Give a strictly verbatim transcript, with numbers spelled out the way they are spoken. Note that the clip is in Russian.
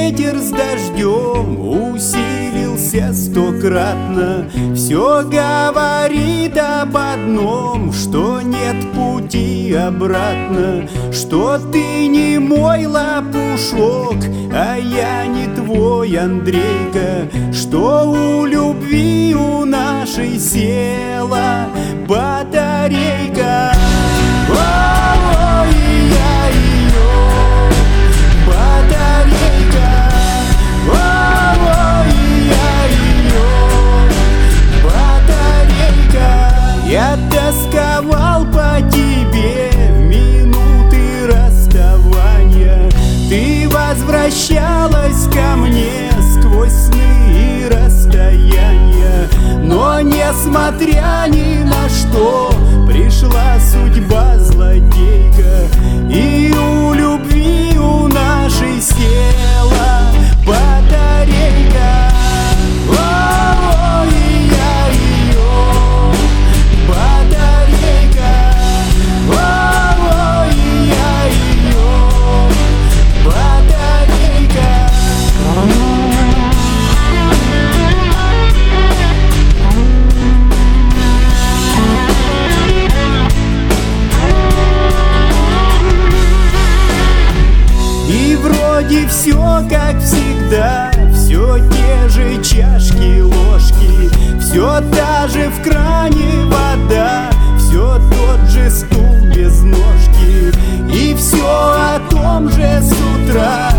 ветер с дождем усилился стократно, все говорит об одном, что нет пути обратно, что ты не мой лопушок, а я не твой Андрейка, что у любви у нашей села батарейка. Ой, я ее батарейка, ой, я ее батарейка. Я тосковал по тебе в минуты расставания, ты возвращалась ко мне сквозь сны и расстояния, но несмотря ни на что пришла судьба злодейка, и у любви у нашей села батарейка. Ой, я ее батарейка, ой, я ее батарейка. И вроде все как всегда, все те же чашки, ложки, все та же в кране вода, все тот же стул без ножки, и все о том же с утра.